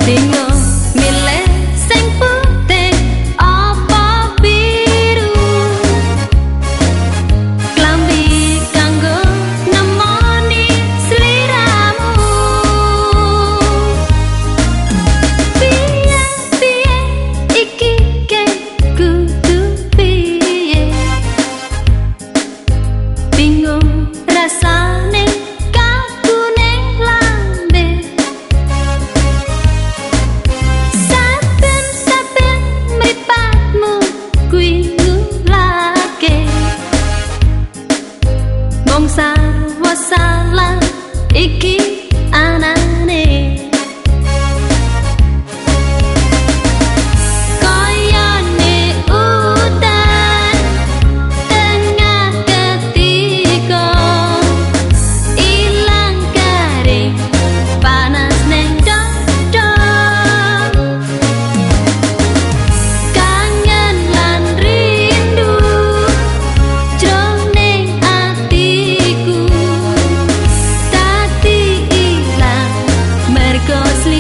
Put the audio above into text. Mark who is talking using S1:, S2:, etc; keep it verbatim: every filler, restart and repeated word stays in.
S1: Bingung milih sing putih apa biru, klambi kanggo nemoni sliramu. Piye piye iki ke kudu piye, bingung rasane kabune lambe. Saben-saben mripatmu kuwi ngulake, mung salah iki anane. Koyone udan tengah ketika ilang garing panas neng dada, kangen lan rindu jroning atiku dadi ilang mergo